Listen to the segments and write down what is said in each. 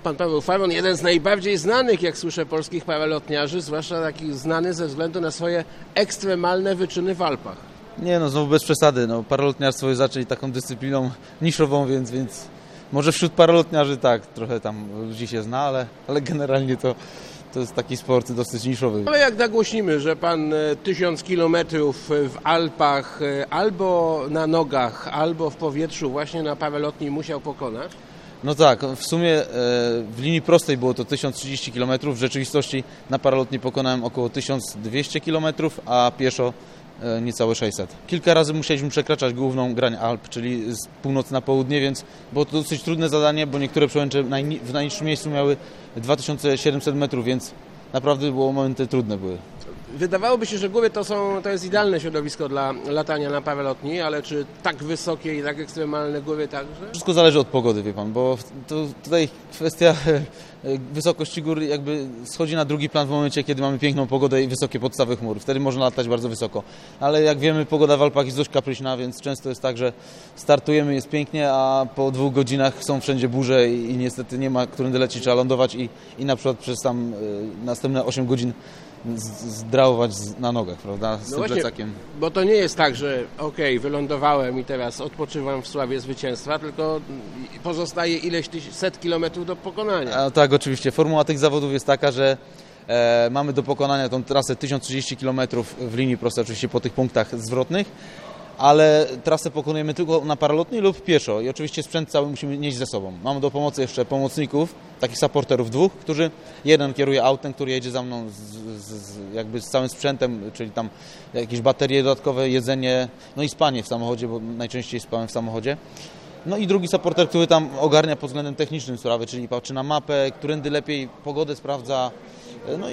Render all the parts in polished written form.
Pan Paweł Farmon, jeden z najbardziej znanych, jak słyszę, polskich paralotniarzy, zwłaszcza takich znany ze względu na swoje ekstremalne wyczyny w Alpach. Nie no, znowu bez przesady. No, paralotniarstwo jest raczej taką dyscypliną niszową, więc może wśród paralotniarzy tak, trochę tam ludzi się zna, ale generalnie to jest taki sport dosyć niszowy. Ale jak nagłośnimy, że pan 1000 kilometrów w Alpach albo na nogach, albo w powietrzu właśnie na paralotni musiał pokonać? No tak, w sumie w linii prostej było to 1030 km, w rzeczywistości na paralotni pokonałem około 1200 km, a pieszo niecałe 600. Kilka razy musieliśmy przekraczać główną grań Alp, czyli z północy na południe, więc było to dosyć trudne zadanie, bo niektóre przełęcze w najniższym miejscu miały 2700 metrów, więc naprawdę momenty trudne były. Wydawałoby się, że góry to jest idealne środowisko dla latania na paralotni, ale czy tak wysokie i tak ekstremalne góry także? Wszystko zależy od pogody, wie pan, bo tutaj kwestia wysokości gór jakby schodzi na drugi plan w momencie, kiedy mamy piękną pogodę i wysokie podstawy chmur. Wtedy można latać bardzo wysoko. Ale jak wiemy, pogoda w Alpach jest dość kapryśna, więc często jest tak, że startujemy, jest pięknie, a po 2 godzinach są wszędzie burze i niestety nie ma którędy lecieć, trzeba lądować i na przykład przez tam następne 8 godzin zdrałować na nogach, prawda, z tym plecakiem. Bo to nie jest tak, że wylądowałem i teraz odpoczywam w sławie zwycięstwa, tylko pozostaje ileś set kilometrów do pokonania. Tak, oczywiście. Formuła tych zawodów jest taka, że mamy do pokonania tą trasę 1030 km w linii prostej, oczywiście po tych punktach zwrotnych, ale trasę pokonujemy tylko na paralotni lub pieszo i oczywiście sprzęt cały musimy nieść ze sobą. Mamy do pomocy jeszcze pomocników, takich supporterów 2, którzy jeden kieruje autem, który jedzie za mną jakby z całym sprzętem, czyli tam jakieś baterie dodatkowe, jedzenie, no i spanie w samochodzie, bo najczęściej spałem w samochodzie. No i drugi supporter, który tam ogarnia pod względem technicznym sprawy, czyli patrzy na mapę, którędy lepiej pogodę sprawdza, no i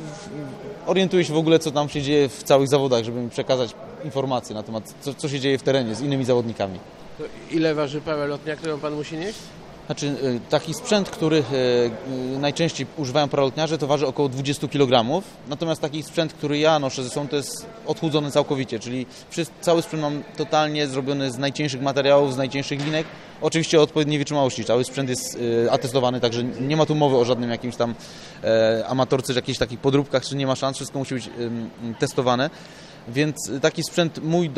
orientuje się w ogóle, co tam się dzieje w całych zawodach, żeby mi przekazać informacje na temat, co się dzieje w terenie z innymi zawodnikami. To ile waży paralotnia, którą pan musi nieść? Znaczy, taki sprzęt, który najczęściej używają paralotniarze, to waży około 20 kg. Natomiast taki sprzęt, który ja noszę ze sobą, to jest odchudzony całkowicie, czyli cały sprzęt mam totalnie zrobiony z najcieńszych materiałów, z najcieńszych linek. Oczywiście o odpowiedniej wytrzymałości. Cały sprzęt jest atestowany, także nie ma tu mowy o żadnym jakimś tam amatorce, czy jakichś takich podróbkach, czy nie ma szans, wszystko musi być testowane. Więc taki sprzęt mój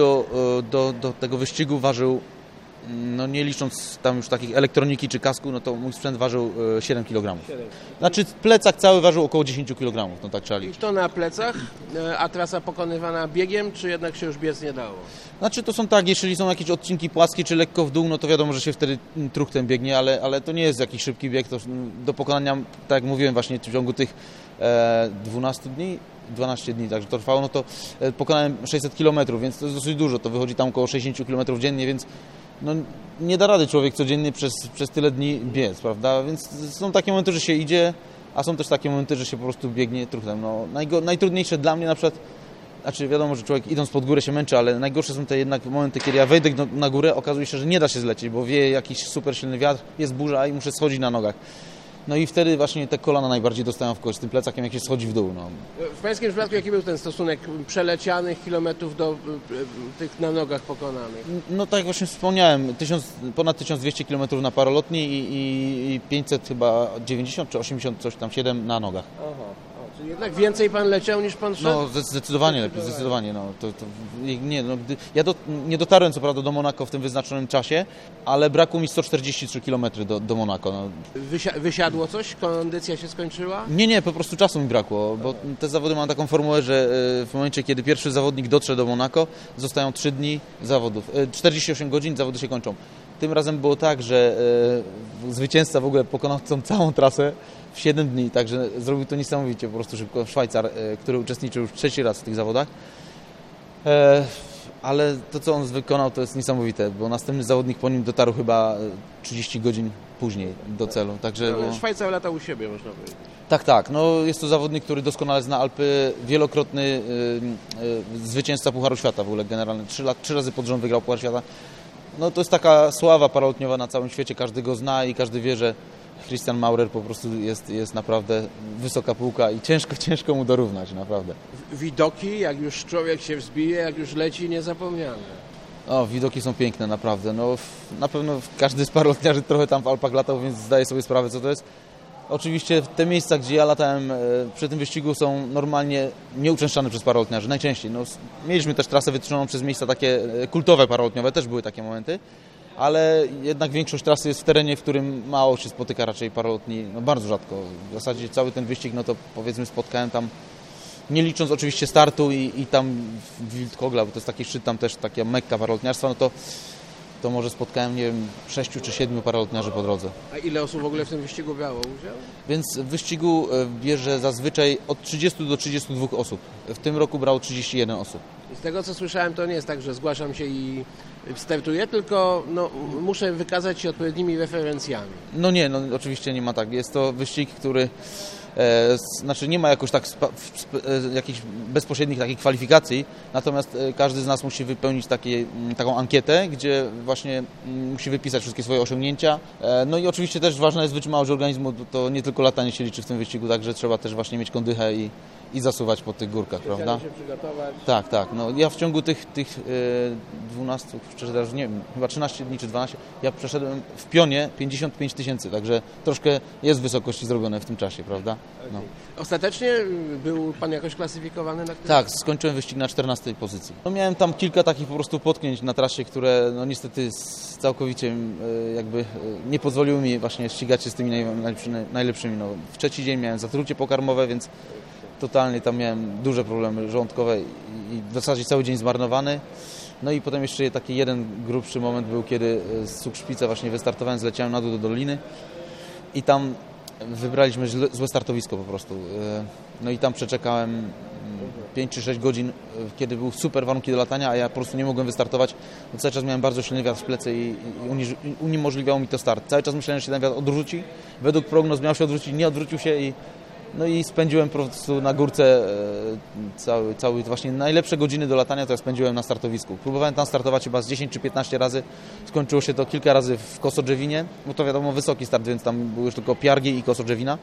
do tego wyścigu ważył, no nie licząc tam już takich elektroniki czy kasku, no to mój sprzęt ważył 7 kg. Znaczy plecak cały ważył około 10 kg, no tak trzeba liczyć. I to na plecach, a trasa pokonywana biegiem, czy jednak się już biec nie dało? Znaczy to są tak, jeśli są jakieś odcinki płaskie czy lekko w dół, no to wiadomo, że się wtedy truchtem biegnie, ale to nie jest jakiś szybki bieg, to do pokonania, tak jak mówiłem właśnie w ciągu tych 12 dni, także to trwało, no to pokonałem 600 km, więc to jest dosyć dużo, to wychodzi tam około 60 km dziennie, więc no, nie da rady człowiek codziennie przez tyle dni biec, prawda? Więc są takie momenty, że się idzie, a są też takie momenty, że się po prostu biegnie truchtem. No, najtrudniejsze dla mnie na przykład, znaczy wiadomo, że człowiek idąc pod górę się męczy, ale najgorsze są te jednak momenty, kiedy ja wejdę na górę, okazuje się, że nie da się zlecieć, bo wieje jakiś super silny wiatr, jest burza i muszę schodzić na nogach. No i wtedy właśnie te kolana najbardziej dostają w kość z tym plecakiem, jak się schodzi w dół. No. W pańskim przypadku jaki był ten stosunek przelecianych kilometrów do tych na nogach pokonanych? No tak jak właśnie wspomniałem, ponad 1200 km na paralotni i 500 chyba 90 czy 80 coś tam 7 na nogach. Aha. Czyli jednak więcej pan leciał niż pan szedł? No zdecydowanie lepiej, zdecydowanie. No, ja nie dotarłem co prawda do Monako w tym wyznaczonym czasie, ale brakło mi 143 km do Monako. No. Wysiadło coś? Kondycja się skończyła? Nie, po prostu czasu mi brakło, bo te zawody mają taką formułę, że w momencie, kiedy pierwszy zawodnik dotrze do Monako, zostają 3 dni zawodów. 48 godzin, zawody się kończą. Tym razem było tak, że zwycięzca w ogóle pokonał tą całą trasę w 7 dni, także zrobił to niesamowicie, po prostu szybko. Szwajcar, który uczestniczył już 3. raz w tych zawodach. Ale to, co on wykonał, to jest niesamowite, bo następny zawodnik po nim dotarł chyba 30 godzin później do celu. Także, no, Szwajcar latał u siebie, można powiedzieć. Tak. No, jest to zawodnik, który doskonale zna Alpy, wielokrotny zwycięzca Pucharu Świata w ogóle generalnie. 3 razy pod rząd wygrał Puchar Świata. No to jest taka sława paralotniowa na całym świecie, każdy go zna i każdy wie, że Christian Maurer po prostu jest naprawdę wysoka półka i ciężko mu dorównać, naprawdę. Widoki, jak już człowiek się wzbije, jak już leci, niezapomniane. Widoki są piękne, naprawdę. No, na pewno każdy z paralotniarzy trochę tam w Alpach latał, więc zdaje sobie sprawę, co to jest. Oczywiście te miejsca, gdzie ja latałem przy tym wyścigu, są normalnie nieuczęszczane przez paralotniarzy, najczęściej. No, mieliśmy też trasę wytyczoną przez miejsca takie kultowe paralotniowe, też były takie momenty, ale jednak większość trasy jest w terenie, w którym mało się spotyka raczej paralotni, no bardzo rzadko. W zasadzie cały ten wyścig, no to powiedzmy spotkałem tam, nie licząc oczywiście startu i tam w Wildkogla, bo to jest taki szczyt, tam też taka mekka paralotniarstwa, no to może spotkałem, nie wiem, 6 czy 7 paralotniarzy po drodze. A ile osób w ogóle w tym wyścigu brało udział? Więc w wyścigu bierze zazwyczaj od 30 do 32 osób. W tym roku brało 31 osób. Z tego co słyszałem, to nie jest tak, że zgłaszam się i startuję, tylko no, muszę wykazać się odpowiednimi referencjami. No nie, no oczywiście nie ma tak. Jest to wyścig, który znaczy nie ma jakoś tak jakichś bezpośrednich takich kwalifikacji, natomiast każdy z nas musi wypełnić taką ankietę, gdzie właśnie musi wypisać wszystkie swoje osiągnięcia. No i oczywiście też ważna jest wytrzymałość organizmu, to nie tylko latanie się liczy w tym wyścigu, także trzeba też właśnie mieć kondychę i zasuwać po tych górkach, prawda? się przygotować. Tak. No, ja w ciągu tych 12, czy nie wiem, chyba 13 dni czy 12, ja przeszedłem w pionie 55 000, także troszkę jest wysokości zrobione w tym czasie, prawda? No. Ostatecznie był Pan jakoś klasyfikowany na tym? Tak, skończyłem wyścig na 14 pozycji. No, miałem tam kilka takich po prostu potknięć na trasie, które no niestety całkowicie jakby nie pozwoliły mi właśnie ścigać się z tymi najlepszymi. No, w trzeci dzień miałem zatrucie pokarmowe, więc totalnie tam miałem duże problemy żołądkowe i w zasadzie cały dzień zmarnowany. No i potem jeszcze taki jeden grubszy moment był, kiedy z Cukrzycy właśnie wystartowałem, zleciałem na dół do doliny i tam wybraliśmy złe startowisko po prostu. No i tam przeczekałem 5 czy 6 godzin, kiedy były super warunki do latania, a ja po prostu nie mogłem wystartować, bo cały czas miałem bardzo silny wiatr w plecy i uniemożliwiało mi to start. Cały czas myślałem, że się ten wiatr odwróci. Według prognoz miał się odwrócić, nie odwrócił się i spędziłem po prostu na górce cały właśnie najlepsze godziny do latania to ja spędziłem na startowisku. Próbowałem tam startować chyba z 10 czy 15 razy. Skończyło się to kilka razy w Kosodrzewinie, bo to wiadomo wysoki start, więc tam były już tylko Piargi i Kosodrzewina.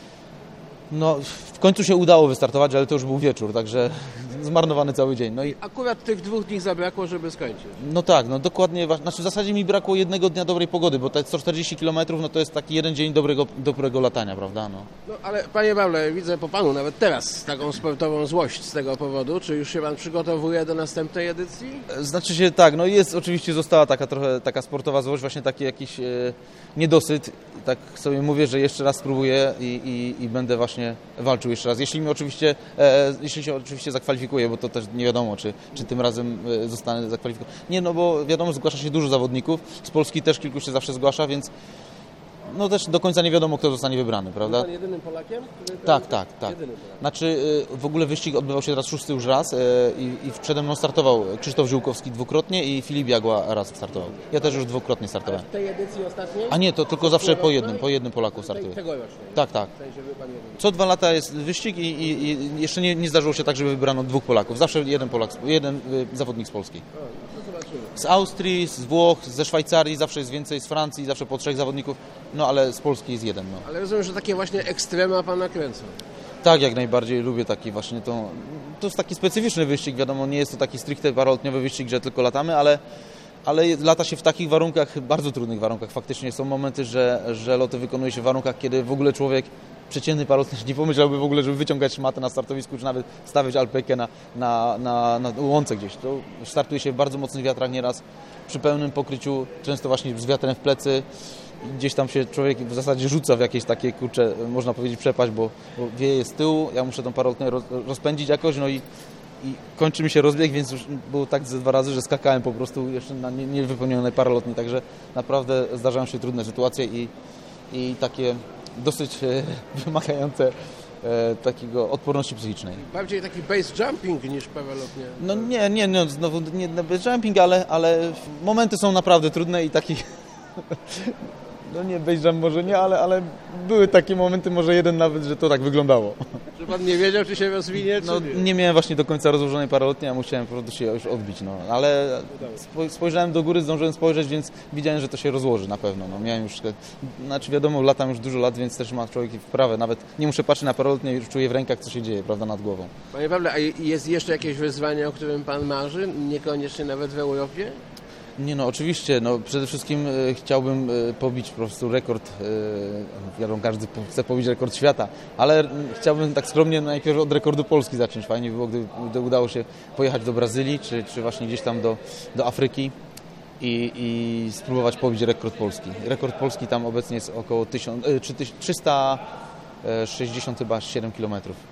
No, w końcu się udało wystartować, ale to już był wieczór, także zmarnowany cały dzień. No i Akurat tych 2 dni zabrakło, żeby skończyć. no tak, no dokładnie, znaczy w zasadzie mi brakło jednego dnia dobrej pogody, bo te 140 km no to jest taki jeden dzień dobrego latania, prawda? No ale Panie Pawle, widzę po Panu nawet teraz taką sportową złość z tego powodu. Czy już się Pan przygotowuje do następnej edycji? Znaczy się tak, no jest oczywiście została taka sportowa złość, właśnie taki jakiś niedosyt. Tak sobie mówię, że jeszcze raz spróbuję i będę właśnie walczył jeszcze raz. Jeśli się oczywiście zakwalifikuję, bo to też nie wiadomo, czy tym razem zostanę zakwalifikowany. Nie, no bo wiadomo, zgłasza się dużo zawodników. Z Polski też kilku się zawsze zgłasza, więc no też do końca nie wiadomo, kto zostanie wybrany, prawda? Był Pan jedynym Polakiem? Tak. Jedynym Polakiem. Znaczy w ogóle wyścig odbywał się teraz 6. już raz i przede mną startował Krzysztof Ziółkowski dwukrotnie i Filip Jagła raz startował. Ja też już dwukrotnie startowałem. W tej edycji ostatniej? A nie, to tylko zawsze po jednym Polaku startuje. Tegorocznej. Tak. W sensie był Pan jedyny. Co 2 lata jest wyścig i jeszcze nie zdarzyło się tak, żeby wybrano 2 Polaków. Zawsze jeden zawodnik z Polski. To zobaczymy. Z Austrii, z Włoch, ze Szwajcarii zawsze jest więcej, z Francji zawsze po 3 zawodników, no ale z Polski jest jeden. No. Ale rozumiem, że takie właśnie ekstrema Pana kręcą. Tak, jak najbardziej lubię taki właśnie to jest taki specyficzny wyścig, wiadomo, nie jest to taki stricte paralotniowy wyścig, że tylko latamy, ale lata się w takich warunkach, bardzo trudnych warunkach. Faktycznie są momenty, że loty wykonuje się w warunkach, kiedy w ogóle człowiek, przeciętny paralotniarz nie pomyślałby w ogóle, żeby wyciągać szmatę na startowisku, czy nawet stawiać alpekę na łące gdzieś. To startuje się w bardzo mocnych wiatrach nieraz, przy pełnym pokryciu, często właśnie z wiatrem w plecy. Gdzieś tam się człowiek w zasadzie rzuca w jakieś takie, kurcze, można powiedzieć, przepaść, bo wieje z tyłu, ja muszę tą paralotnię rozpędzić jakoś, no i kończy mi się rozbieg, więc już było tak ze 2 razy, że skakałem po prostu jeszcze na niewypełnionej paralotni, także naprawdę zdarzają się trudne sytuacje i takie dosyć wymagające takiego odporności psychicznej. Bardziej taki base jumping niż paralotnia. No nie, znowu nie base jumping, ale momenty są naprawdę trudne i taki no nie base jump może nie, ale były takie momenty, może jeden nawet, że to tak wyglądało. Że Pan nie wiedział, czy się rozwinie, czy no, nie miałem właśnie do końca rozłożonej paralotni, a musiałem po prostu się już odbić, no. Ale spojrzałem do góry, zdążyłem spojrzeć, więc widziałem, że to się rozłoży na pewno. No, miałem już, znaczy wiadomo, latam już dużo lat, więc też ma człowiek wprawę. Nawet nie muszę patrzeć na paralotnię, już czuję w rękach, co się dzieje, prawda, nad głową. Panie Pawle, a jest jeszcze jakieś wyzwanie, o którym Pan marzy? Niekoniecznie nawet w Europie? Nie no, oczywiście, no przede wszystkim chciałbym pobić po prostu rekord, wiadomo, każdy chce pobić rekord świata, ale chciałbym tak skromnie najpierw od rekordu Polski zacząć. Fajnie by było, gdyby udało się pojechać do Brazylii, czy właśnie gdzieś tam do Afryki i spróbować pobić rekord Polski. Rekord Polski tam obecnie jest około 360 chyba 7 kilometrów.